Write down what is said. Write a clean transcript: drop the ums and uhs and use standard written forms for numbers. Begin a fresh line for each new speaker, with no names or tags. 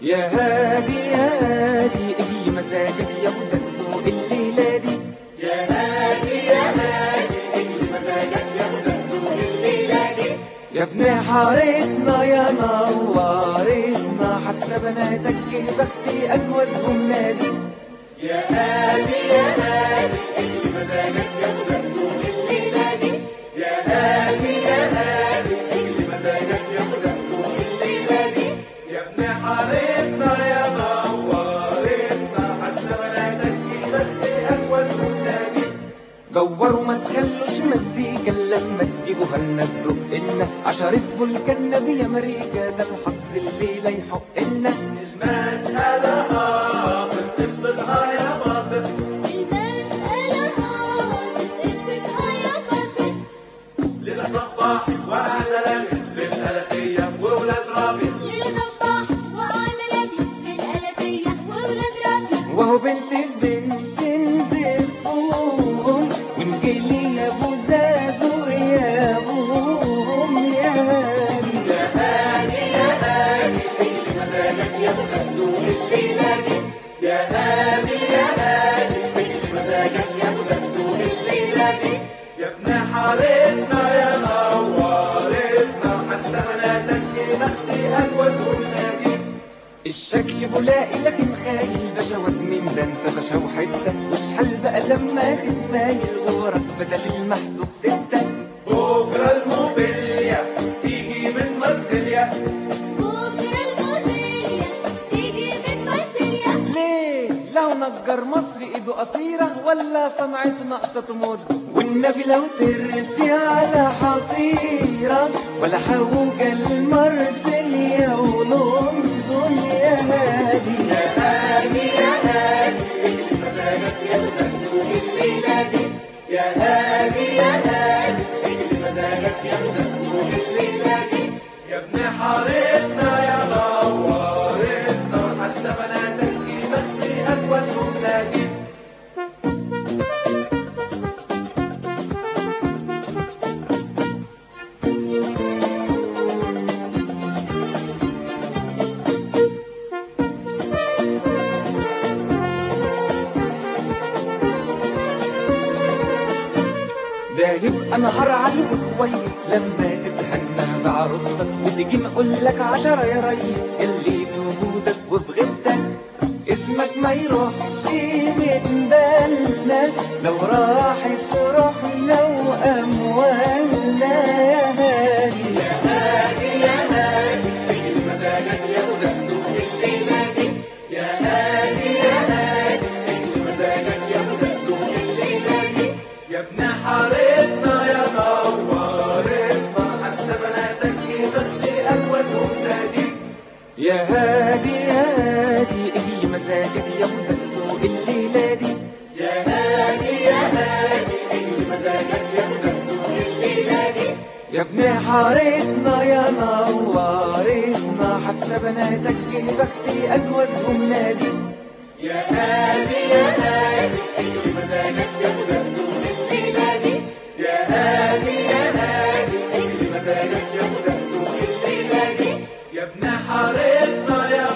يا هادي يا هادي اجلي مزاجك يا ابو زقزوق الليله دي.
يا هادي يا هادي اجلي مزاجك يا ابو زقزوق الليله دي.
يا ابن حارتنا يا نورتنا حتى بناتك بختي اجوزهم نادي.
يا هادي يا هادي اجلي مزاجك يا ابو زقزوق الليله دي. يا هادي يا هادي اجلي مزاجك يا ابو زقزوق الليله دي. يا ابن حارتنا يا نورتنا حتى بناتك بختي اجوزهم نادي.
جوروا ما تخلوش مزيكا لما تجيبوا هلنا تدقنا عشرة بولكنا بيا مريكا ده الحظ الليلة يحقنا.
المسألة قاصر ابسطها يا باصر.
المسألة قاصر ابسطها يا باصر.
ليلة صباحي وعزلاتي للألفية وولاد رابي.
ليلة صباحي وعزلاتي للألفية وولاد رابي.
وهو بنت ننزل فوق ونجيلي يا ابو زازو يا ابوهم يا هادي.
يا هادي يا هادي اجلي مزاجك يا ابو زقزوق الليلة دي. يا هادي يا هادي اجلي مزاجك يا ابو زقزوق الليلة دي. يا ابن حارتنا يا نورتنا حتى بناتك بختي اجوزهم نادي.
الشكل بلاقي لكن خايل بشوت من ده انت باشا وحته واشحال بقى لما تتمايل وراك بدل المحسوب ستة.
بكرة الموبيليا تيجي من مرسيليا.
بكرة الموبيليا تيجي من مرسيليا.
ليه؟ لو نجار مصري ايده قصيرة ولا صنعته ناقصة تمد والنبي لو ترسي على حصيرة ولا حوجة المرسيليا ولندن يا هادي.
يا هادي يا هادي اجلي مزاجك يا ابو زقزوق الليلة دي. يا هادي يا هادي اجلي مزاجك يا ابو زقزوق الليلة دي. يا ابن حارتنا يا نورتنا حتى بناتك بختي اجوزهم نادي.
ده يبقى نهار عليك كويس لما تتهنى بعروستك وتجي نقول لك 10 يا ريس يلي في وجودك وفي غيبتك اسمك ما يروحش من بالنا لو راحت روحنا واموالنا يا هادي.
يا هادي يا هادي اجلي مزاجك يا ابو زقزوق الليلة دي. يا هادي يا هادي اجلي مزاجك يا ابو زقزوق الليلة دي. يا ابن حارتنا يا نورتنا حتى بناتك بختي اجوزهم نادي.
يا هادي يا هادي اجلي مزاجك يا ابو زقزوق الليله دي.
يا هادي يا هادي اجلي مزاجك يا ابو زقزوق الليلة دي.
يا ابن حارتنا يا نورتنا حتى بناتك بختي اجوزهم نادي.
يا هادي يا هادي اجلي مزاجك يا ابو زقزوق الليلة دي. يا هادي يا هادي اجلي مزاجك يا ابو زقزوق الليلة دي. يا ابن حارتنا يا